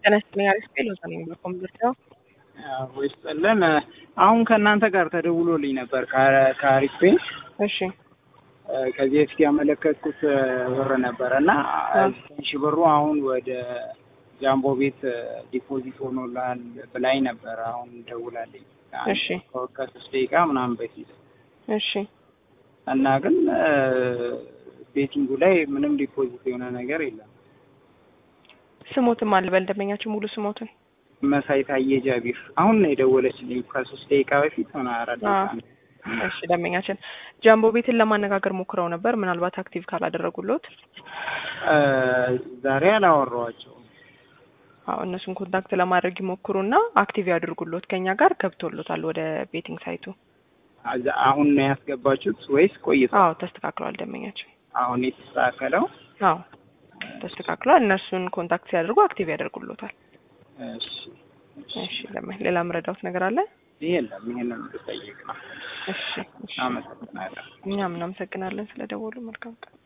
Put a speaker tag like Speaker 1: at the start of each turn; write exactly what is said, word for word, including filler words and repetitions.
Speaker 1: ተነስተኛ አሪስፔል ወጣኝ በኮምፒውተር
Speaker 2: ወይስ ጠለን አሁን ከእናንተ ጋር ተደውሎልኝ ነበር ከአሪስፔ
Speaker 1: እሺ
Speaker 2: ከዚህ በፊት ያመለከትኩት ብር ነበርና እሺ ብሩ አሁን ወደ ጃምቦ ቤት ዲፖዚት ሆኖላል ብላኝ ነበር አሁን ደውላልኝ
Speaker 1: እሺ
Speaker 2: ከሶስት ደቂቃ ምናምን በፊት
Speaker 1: እሺ
Speaker 2: እና ግን ቤቲንጉ ላይ ምንም ዲፖዚት የሆነ ነገር የለም
Speaker 1: ስሞትም አለ በልደመኛችሁ ሙሉ ስሞትን
Speaker 2: መሳይ ታዬ ጃቢር አሁን ነው የደወለችልኝ ከሶስት ደቂቃ በፊት ሆነ አራት ደቂቃ
Speaker 1: እሺ ደመኛችን ጃምቦ ቤትን ለማነጋገር ሞክረው ነበር ምናልባት አክቲቭ ካላደረጉሎት
Speaker 2: ዛሬ አላወራኋቸው
Speaker 1: አዎ እነሱን ኮንታክት ለማድረግ ይሞክሩና አክቲቭ ያድርጉሎት ከኛ ጋር ገብቶሎታል ወደ ቤቲንግ ሳይቱ
Speaker 2: አሁን ነው ያስገባችሁት ወይስ ቆይቷል?
Speaker 1: አዎ ተስተካክሏል ደመኛችን
Speaker 2: አሁን የተስተካከለው
Speaker 1: አዎ ተስተካክሏል እነሱን ኮንታክት ሲያደርጉ አክቲቭ ያደርጉሎታል
Speaker 2: እሺ
Speaker 1: እሺ ለምን ሌላ ምረዳውት ነገር አለ?
Speaker 2: የለም ይሄንን ልጠይቅ ነው
Speaker 1: እሺ
Speaker 2: አመሰግናለሁ
Speaker 1: እኛም እናመሰግናለን ስለደወሉ መልካም ቀን